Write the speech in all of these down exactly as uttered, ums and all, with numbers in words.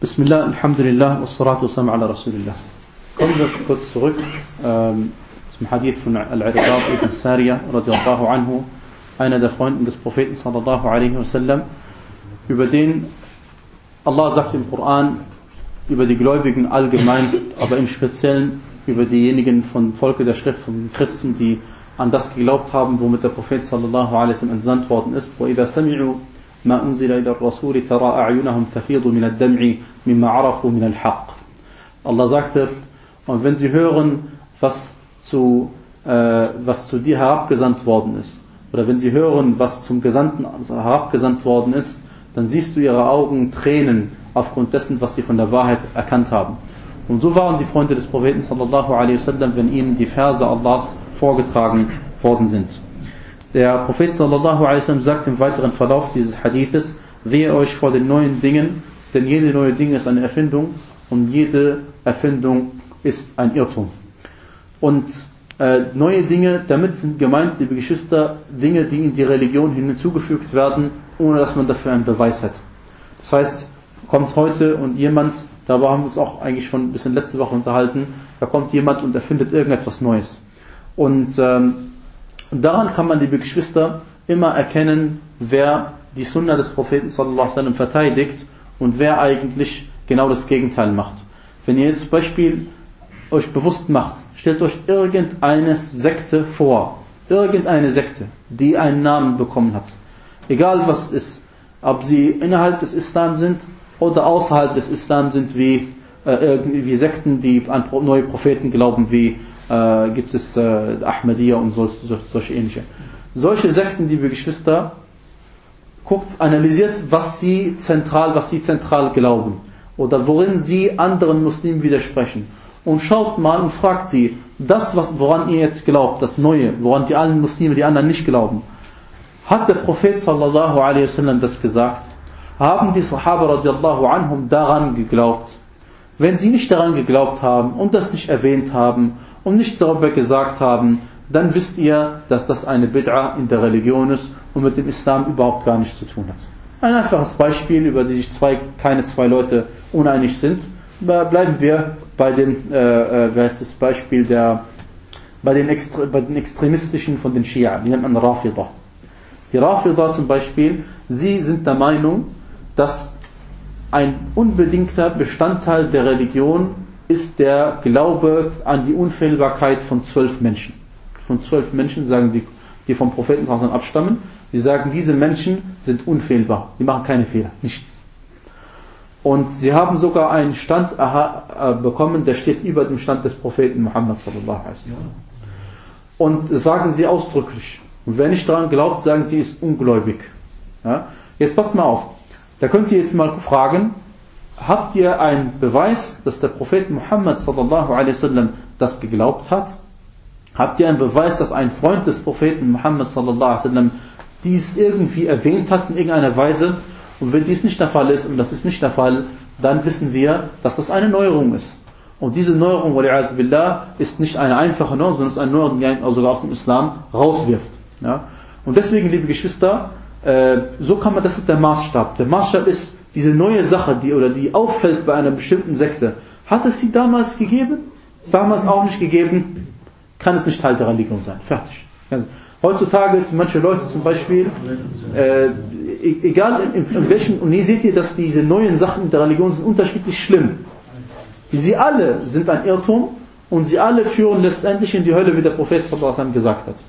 Bismillah, Alhamdulillah, wassalatu wassalamu ala Rasulillah. Kommen wir kurz zurück ähm, zum Hadith von Al-Irbad ibn Sariya radiallahu anhu, einer der Freunden des Propheten sallallahu alaihi wasallam, über den Allah sagt im Koran, über die Gläubigen allgemein, aber im Speziellen über diejenigen von Volke der Schrift, von Christen, die an das geglaubt haben, womit der Prophet sallallahu alaihi wasallam entsandt worden ist. وَإِذَا سَمِعُوا مَا أُنزِلَ إِلَى الرَّسُولِ تَرَى أَعْيُنَهُمْ تَفِيضُ مِنَ الدَّمْعِ مِمَّا عَرَفُوا مِنَ الْحَقِّ. Allah sagte, und wenn sie hören, was zu, äh, was zu dir herabgesandt worden ist, oder wenn sie hören, was zum Gesandten herabgesandt worden ist, dann siehst du ihre Augen Tränen aufgrund dessen, was sie von der Wahrheit erkannt haben. Und so waren die Freunde des Propheten sallallahu alaihi wasallam, wenn ihnen die Verse Allahs vorgetragen worden sind. Der Prophet sallallahu alaihi wasallam sagt im weiteren Verlauf dieses Hadithes: Wehe euch vor den neuen Dingen, denn jede neue Ding ist eine Erfindung und jede Erfindung ist ein Irrtum. Und äh, neue Dinge, damit sind gemeint, liebe Geschwister, Dinge, die in die Religion hinzugefügt werden, ohne dass man dafür einen Beweis hat. Das heißt, kommt heute und jemand, darüber haben wir uns auch eigentlich schon ein bisschen letzte Woche unterhalten, da kommt jemand und erfindet irgendetwas Neues. Und ähm, daran kann man, liebe Geschwister, immer erkennen, wer die Sunna des Propheten sallallahu alaihi wasallam verteidigt und wer eigentlich genau das Gegenteil macht. Wenn ihr jetzt zum Beispiel euch bewusst macht, stellt euch irgendeine Sekte vor, irgendeine Sekte, die einen Namen bekommen hat, egal was es ist, ob sie innerhalb des Islam sind oder außerhalb des Islam sind, wie äh, irgendwie Sekten, die an neue Propheten glauben, wie äh, gibt es äh, Ahmadiyya und so, so, solche ähnliche. Solche Sekten, liebe Geschwister, guckt, analysiert, was sie zentral, was sie zentral glauben oder worin sie anderen Muslimen widersprechen. Und schaut mal und fragt sie, das, was, woran ihr jetzt glaubt, das Neue, woran die allen Muslime, die anderen nicht glauben, hat der Prophet sallallahu alaihi wasallam das gesagt? Haben die Sahaba radiallahu anhum daran geglaubt? Wenn sie nicht daran geglaubt haben und das nicht erwähnt haben und nichts darüber gesagt haben, dann wisst ihr, dass das eine Bid'a in der Religion ist und mit dem Islam überhaupt gar nichts zu tun hat. Ein einfaches Beispiel, über die sich zwei, keine zwei Leute uneinig sind. Bleiben wir bei dem, äh, äh, wie heißt das Beispiel der, bei den, Extre, bei den Extremistischen von den Schia, die nennt man Rafida. Die Rafida zum Beispiel, sie sind der Meinung, dass ein unbedingter Bestandteil der Religion ist der Glaube an die Unfehlbarkeit von zwölf Menschen. Von zwölf Menschen, sagen die, die vom Propheten abstammen, die sagen, diese Menschen sind unfehlbar, die machen keine Fehler, nichts. Und sie haben sogar einen Stand bekommen, der steht über dem Stand des Propheten Muhammad sallallahu alaihi wasallam. Und das sagen sie ausdrücklich. Und wer nicht daran glaubt, sagen sie, ist ungläubig. Ja? Jetzt passt mal auf. Da könnt ihr jetzt mal fragen, habt ihr einen Beweis, dass der Prophet Muhammad sallallahu alaihi wasallam das geglaubt hat? Habt ihr einen Beweis, dass ein Freund des Propheten Muhammad sallallahu alaihi wasallam dies irgendwie erwähnt hat in irgendeiner Weise? Und wenn dies nicht der Fall ist, und das ist nicht der Fall, dann wissen wir, dass das eine Neuerung ist. Und diese Neuerung, wali'adhu billah, ist nicht eine einfache Neuerung, sondern es ist eine Neuerung, die einen sogar aus dem Islam rauswirft. Ja? Und deswegen, liebe Geschwister, äh, so kann man, das ist der Maßstab. Der Maßstab ist diese neue Sache, die oder die auffällt bei einer bestimmten Sekte. Hat es sie damals gegeben? Damals auch nicht gegeben? Kann es nicht Teil der Religion sein. Fertig. Also, heutzutage, manche Leute zum Beispiel, äh, egal in, in welchem, und hier seht ihr, dass diese neuen Sachen der Religion sind unterschiedlich schlimm. Sie alle sind ein Irrtum und sie alle führen letztendlich in die Hölle, wie der Prophet sallallahu alaihi wasallam gesagt hat.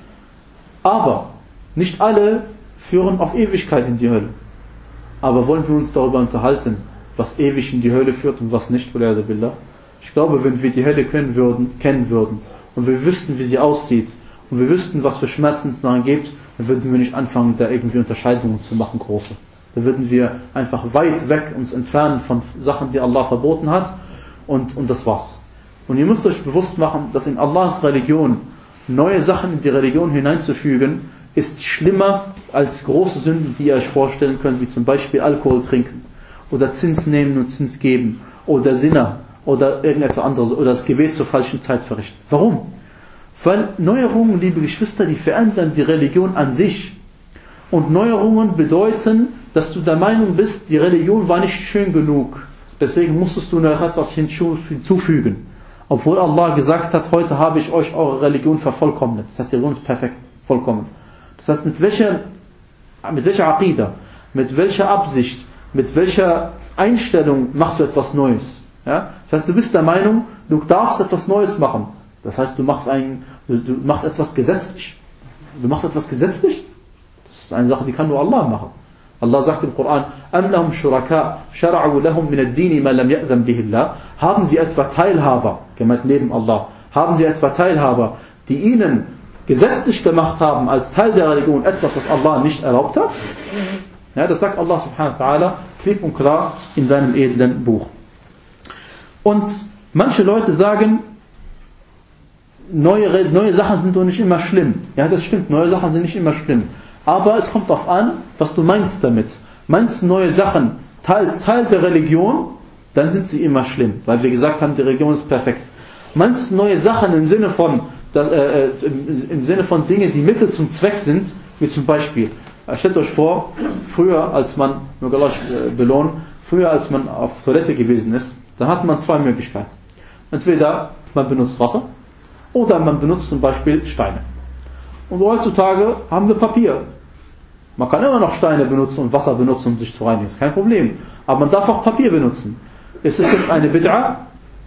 Aber nicht alle führen auf Ewigkeit in die Hölle. Aber wollen wir uns darüber unterhalten, was ewig in die Hölle führt und was nicht? Ich glaube, wenn wir die Hölle kennen würden, kennen würden und wir wüssten, wie sie aussieht und wir wüssten, was für Schmerzen es daran gibt, dann würden wir nicht anfangen, da irgendwie Unterscheidungen zu machen, große. Da würden wir einfach weit weg uns entfernen von Sachen, die Allah verboten hat und, und das war's. Und ihr müsst euch bewusst machen, dass in Allahs Religion neue Sachen in die Religion hineinzufügen, ist schlimmer als große Sünden, die ihr euch vorstellen könnt, wie zum Beispiel Alkohol trinken oder Zins nehmen und Zins geben oder Sinner oder irgendetwas anderes oder das Gebet zur falschen Zeit verrichten. Warum? Weil Neuerungen, liebe Geschwister, die verändern die Religion an sich. Und Neuerungen bedeuten, dass du der Meinung bist, die Religion war nicht schön genug. deswegen musstest du noch etwas hinzufügen. Obwohl Allah gesagt hat, heute habe ich euch eure Religion vervollkommnet. Das heißt, die Religion ist perfekt, vollkommen. Das heißt, mit welcher, mit welcher Aqida, mit welcher Absicht, mit welcher Einstellung machst du etwas Neues? Ja? Das heißt, du bist der Meinung, du darfst etwas Neues machen. Das heißt, du machst ein, du, du machst etwas gesetzlich. Du machst etwas gesetzlich? Das ist eine Sache, die kann nur Allah machen. Allah sagt im Koran, أَمْ لَهُمْ شُرَكَاء شَرَعُوا لَهُمْ مِنَ الدِّينِ مَا لَمْ يَأْذَنْ بِهِ اللَّهُ. Haben sie etwa Teilhaber, gemeint neben Allah, haben sie etwa Teilhaber, die ihnen gesetzlich gemacht haben, als Teil der Religion, etwas, was Allah nicht erlaubt hat? Ja, das sagt Allah subhanahu wa ta'ala klipp und klar in seinem edlen Buch. Und manche Leute sagen, neue, neue Sachen sind doch nicht immer schlimm. Ja, das stimmt, neue Sachen sind nicht immer schlimm. Aber es kommt darauf an, was du meinst damit. Meinst du neue Sachen als Teil der Religion, dann sind sie immer schlimm, weil wir gesagt haben, die Religion ist perfekt. Meinst du neue Sachen im Sinne von, äh, im, im Sinne von Dingen, die Mittel zum Zweck sind, wie zum Beispiel, stellt euch vor, früher als man, möge Allah belohnen, früher als man auf Toilette gewesen ist, dann hat man zwei Möglichkeiten. Entweder man benutzt Wasser oder man benutzt zum Beispiel Steine. Und heutzutage haben wir Papier. Man kann immer noch Steine benutzen und Wasser benutzen, um sich zu reinigen. Das ist kein Problem. Aber man darf auch Papier benutzen. Ist es jetzt eine Bid'a?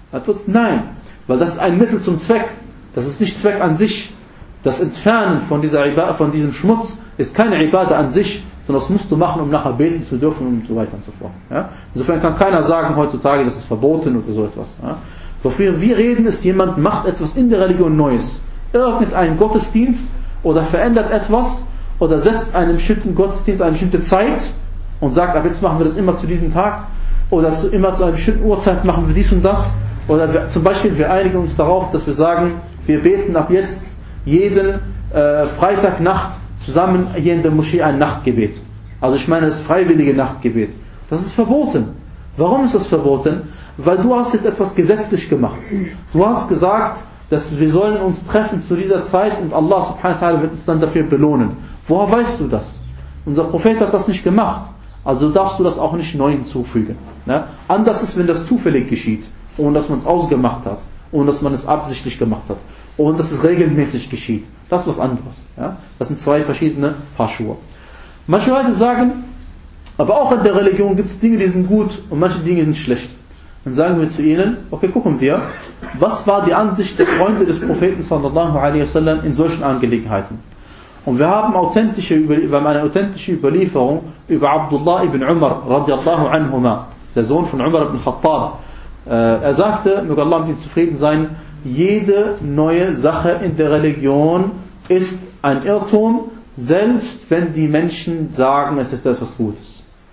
Nein. Weil das ist ein Mittel zum Zweck. Das ist nicht Zweck an sich. Das Entfernen von, dieser Ibadah, von diesem Schmutz ist keine Ibadah an sich, sondern das musst du machen, um nachher beten zu dürfen und so weiter und so fort. Ja? Insofern kann keiner sagen heutzutage, das ist verboten oder so etwas. Ja? Wofür wir reden, ist, jemand macht etwas in der Religion Neues. Irgendein Gottesdienst oder verändert etwas oder setzt einen bestimmten Gottesdienst eine bestimmte Zeit und sagt, ab jetzt machen wir das immer zu diesem Tag oder zu, immer zu einer bestimmten Uhrzeit machen wir dies und das. Oder wir, zum Beispiel, wir einigen uns darauf, dass wir sagen, wir beten ab jetzt jeden äh, Freitagnacht zusammen hier in der Moschee ein Nachtgebet. Also ich meine das freiwillige Nachtgebet. Das ist verboten. Warum ist das verboten? Weil du hast jetzt etwas gesetzlich gemacht. Du hast gesagt, dass wir sollen uns treffen zu dieser Zeit und Allah subhanahu wa ta'ala wird uns dann dafür belohnen. Woher weißt du das? Unser Prophet hat das nicht gemacht. Also darfst du das auch nicht neu hinzufügen. Ja? Anders ist, wenn das zufällig geschieht, ohne dass man es ausgemacht hat, ohne dass man es absichtlich gemacht hat, ohne dass es regelmäßig geschieht. Das ist was anderes. Ja? Das sind zwei verschiedene Paar Schuhe. Manche Leute sagen, aber auch in der Religion gibt es Dinge, die sind gut und manche Dinge sind schlecht. Dann sagen wir zu ihnen, okay, gucken wir, was war die Ansicht der Freunde des Propheten sallallahu alaihi wasallam in solchen Angelegenheiten? Und wir haben authentische, wir haben eine authentische Überlieferung über Abdullah ibn Umar radiallahu anhuma, der Sohn von Umar ibn Khattab. Er sagte, möge Allah mit ihm zufrieden sein, jede neue Sache in der Religion ist ein Irrtum, selbst wenn die Menschen sagen, es ist etwas Gutes.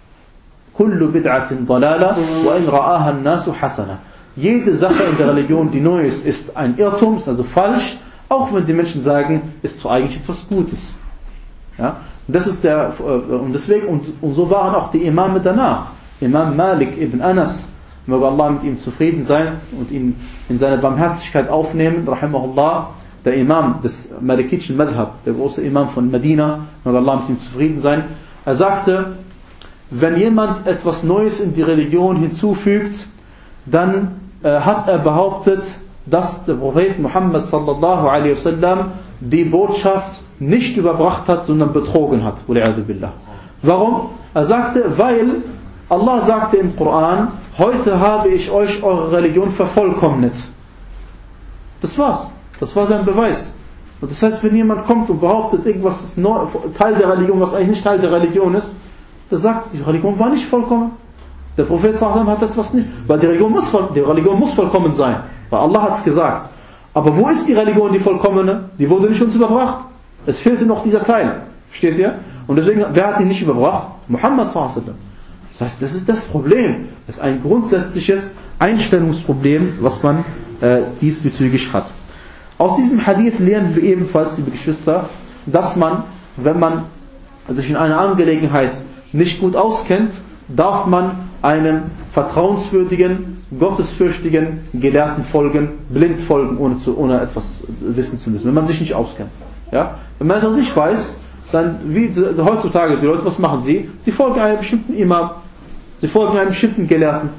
Kullu bid'atin dalala wa in ra'aha an-nasu hasana. Jede Sache in der Religion, die neu ist, ist ein Irrtum, ist also falsch, auch wenn die Menschen sagen, ist zwar eigentlich etwas Gutes. Ja? Und das ist der, und deswegen, und, und so waren auch die Imame danach. Imam Malik ibn Anas, möge Allah mit ihm zufrieden sein und ihn in seine Barmherzigkeit aufnehmen, rahimahullah, der Imam des Malikitischen Madhab, der große Imam von Medina, möge Allah mit ihm zufrieden sein. Er sagte, wenn jemand etwas Neues in die Religion hinzufügt, dann äh, hat er behauptet, dass der Prophet Muhammad sallallahu alaihi wasallam die Botschaft nicht überbracht hat, sondern betrogen hat. Warum? Er sagte, weil Allah sagte im Koran, heute habe ich euch eure Religion vervollkommnet. Das war's. Das war sein Beweis. Und das heißt, wenn jemand kommt und behauptet, irgendwas ist neu, Teil der Religion, was eigentlich nicht Teil der Religion ist, der sagt, die Religion war nicht vollkommen. Der Prophet sallallahu hat etwas nicht, weil die Religion muss, die Religion muss vollkommen sein, weil Allah hat es gesagt. Aber wo ist die Religion, die vollkommene? Die wurde nicht uns überbracht. Es fehlte noch dieser Teil. Versteht ihr? Und deswegen, wer hat ihn nicht überbracht? Muhammad sallallahu. Das heißt, das ist das Problem. Das ist ein grundsätzliches Einstellungsproblem, was man äh, diesbezüglich hat. Aus diesem Hadith lernen wir ebenfalls, liebe Geschwister, dass man, wenn man sich in einer Angelegenheit nicht gut auskennt, darf man einem vertrauenswürdigen, gottesfürchtigen Gelehrten folgen, blind folgen, ohne, zu, ohne etwas wissen zu müssen, wenn man sich nicht auskennt. Ja? Wenn man das nicht weiß, dann, wie heutzutage die Leute, was machen sie? Sie folgen einem bestimmten Imam, sie folgen einem bestimmten Gelehrten.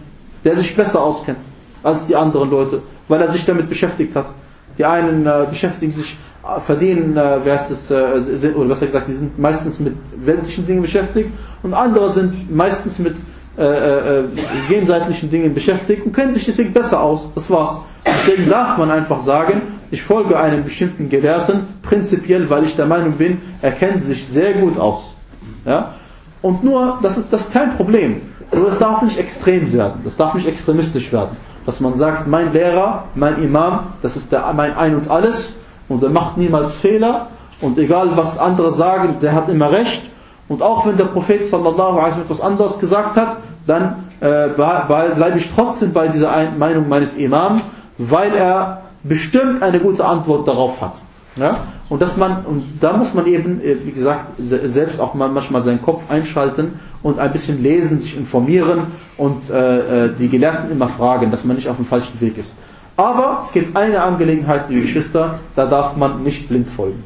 der sich besser auskennt als die anderen Leute, weil er sich damit beschäftigt hat. Die einen äh, beschäftigen sich, äh, verdienen, äh, wie heißt es, äh, sind, oder besser gesagt, die sind meistens mit weltlichen Dingen beschäftigt und andere sind meistens mit äh, äh, jenseitlichen Dingen beschäftigt und kennen sich deswegen besser aus. Das war's. Deswegen darf man einfach sagen, ich folge einem bestimmten Gelehrten, prinzipiell, weil ich der Meinung bin, er kennt sich sehr gut aus. Ja? Und nur, das ist, das ist kein Problem. Nur es darf nicht extrem werden, das darf nicht extremistisch werden. Dass man sagt, mein Lehrer, mein Imam, das ist der, mein Ein und Alles und er macht niemals Fehler und egal was andere sagen, der hat immer recht. Und auch wenn der Prophet sallallahu alaihi wasallam etwas anderes gesagt hat, dann äh, bleibe ich trotzdem bei dieser Ein- Meinung meines Imam, weil er bestimmt eine gute Antwort darauf hat. Ja? Und dass man, und da muss man eben, wie gesagt, selbst auch mal manchmal seinen Kopf einschalten und ein bisschen lesen, sich informieren und äh, die Gelehrten immer fragen, dass man nicht auf dem falschen Weg ist. Aber es gibt eine Angelegenheit, liebe Geschwister, da darf man nicht blind folgen.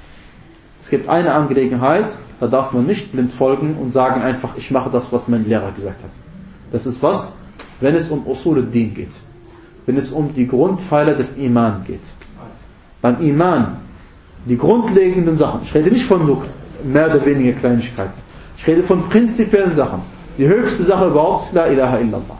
Es gibt eine Angelegenheit, da darf man nicht blind folgen und sagen einfach, ich mache das, was mein Lehrer gesagt hat. Das ist was? Wenn es um Usul al-Din geht. Wenn es um die Grundpfeiler des Iman geht. Beim Iman, die grundlegenden Sachen, ich rede nicht von nur mehr oder weniger Kleinigkeiten, ich rede von prinzipiellen Sachen. Die höchste Sache überhaupt ist La ilaha illallah.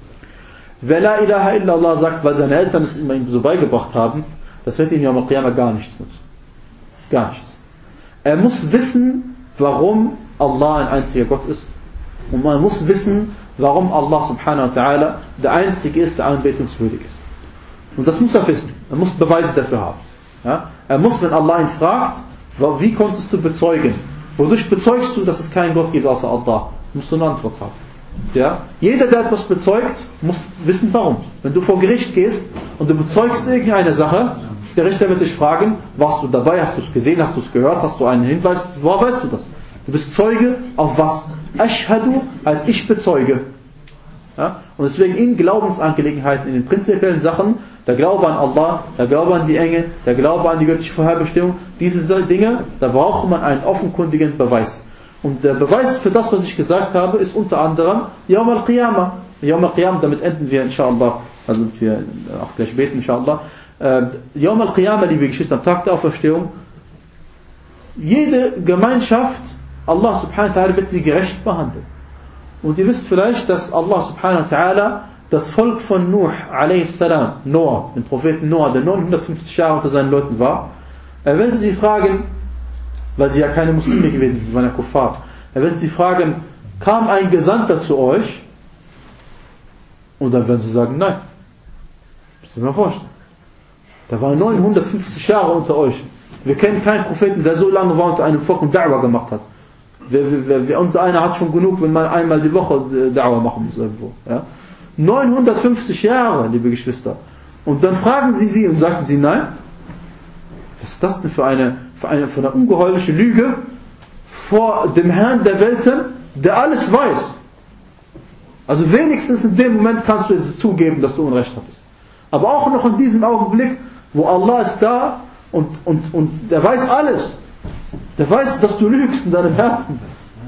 Wer La ilaha illallah sagt, weil seine Eltern es immer ihm so beigebracht haben, das wird ihm Yawm al-Qiyamah gar nichts nutzen. Gar nichts. Er muss wissen, warum Allah ein einziger Gott ist. Und man muss wissen, warum Allah subhanahu wa ta'ala der Einzige ist, der anbetungswürdig ist. Und das muss er wissen. Er muss Beweise dafür haben. Ja? Er muss, wenn Allah ihn fragt, wie konntest du bezeugen? Wodurch bezeugst du, dass es keinen Gott gibt außer Allah? Musst du eine Antwort haben. Ja? Jeder, der etwas bezeugt, muss wissen, warum. Wenn du vor Gericht gehst und du bezeugst irgendeine Sache, der Richter wird dich fragen, warst du dabei, hast du es gesehen, hast du es gehört, hast du einen Hinweis, woher weißt du das? Du bist Zeuge auf was? Ashhadu heißt ich bezeuge. Ja? Und deswegen in Glaubensangelegenheiten, in den prinzipiellen Sachen, der Glaube an Allah, der Glaube an die Engel, der Glaube an die göttliche Vorherbestimmung, diese Dinge, da braucht man einen offenkundigen Beweis. Und der Beweis für das, was ich gesagt habe, ist unter anderem Yawm al-Qiyamah. Yawm al-Qiyamah, damit enden wir inshallah, also wir auch gleich beten inshallah. Yawm al-Qiyamah, liebe Geschwister, am Tag der Auferstehung, jede Gemeinschaft, Allah subhanahu wa ta'ala wird sie gerecht behandeln. Und ihr wisst vielleicht, dass Allah subhanahu wa ta'ala das Volk von Nuh a.s., Noah, den Propheten Noah, der neunhundertfünfzig Jahre unter seinen Leuten war, er wird sie fragen, weil sie ja keine Muslime gewesen sind, sie waren ja Kuffar, er wird sie fragen, kam ein Gesandter zu euch? Und dann werden sie sagen, nein. Das müsst ihr mir vorstellen. Da waren neunhundertfünfzig Jahre unter euch. Wir kennen keinen Propheten, der so lange war unter einem Volk und Da'wah gemacht hat. Wir, wir, wir, unser einer hat schon genug, wenn man einmal die Woche Da'wah machen muss irgendwo. Ja? neunhundertfünfzig Jahre, liebe Geschwister. Und dann fragen sie sie und sagten sie, nein. Was ist das denn für eine, für eine, für eine ungeheuerliche Lüge vor dem Herrn der Welten, der alles weiß. Also wenigstens in dem Moment kannst du es zugeben, dass du Unrecht hattest. Aber auch noch in diesem Augenblick, wo Allah ist da und, und, und der weiß alles. Der weiß, dass du lügst in deinem Herzen.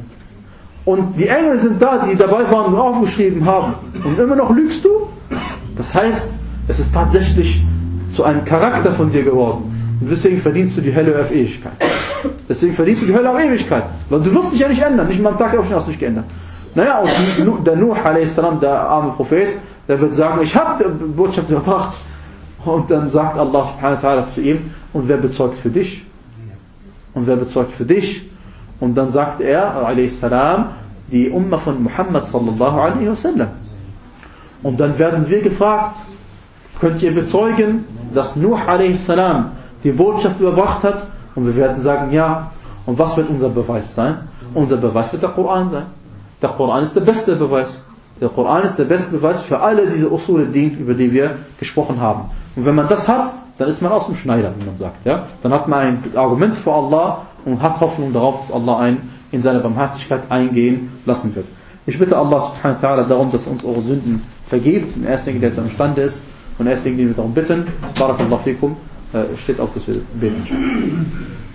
Und die Engel sind da, die dabei waren und aufgeschrieben haben. Und immer noch lügst du? Das heißt, es ist tatsächlich zu einem Charakter von dir geworden. Und deswegen verdienst du die Hölle auf Ewigkeit. Deswegen verdienst du die Hölle auf Ewigkeit. Weil du wirst dich ja nicht ändern. Nicht mal am Tag der Aufstehung hast du dich geändert. Naja, und der Nuh a s., der arme Prophet, der wird sagen, ich habe die Botschaft überbracht. Und dann sagt Allah subhanahu wa ta'ala zu ihm, und wer bezeugt für dich? Und wer bezeugt für dich? Und dann sagt er, a.s., die Umma von Muhammad sallallahu alaihi wasallam. Und dann werden wir gefragt, könnt ihr bezeugen, dass Nuh a.s. die Botschaft überbracht hat? Und wir werden sagen, ja. Und was wird unser Beweis sein? Unser Beweis wird der Koran sein. Der Koran ist der beste Beweis. Der Koran ist der beste Beweis für alle diese Usul al-Din, über die wir gesprochen haben. Und wenn man das hat, dann ist man aus dem Schneider, wie man sagt. Ja? Dann hat man ein Argument vor Allah und hat Hoffnung darauf, dass Allah einen in seine Barmherzigkeit eingehen lassen wird. Ich bitte Allah subhanahu wa ta'ala darum, dass er uns eure Sünden vergibt. In erster Linie, der jetzt imstande ist. Und in erster Linie, wir darum bitten. Barakallahu fikum. Steht auf, dass wir beten.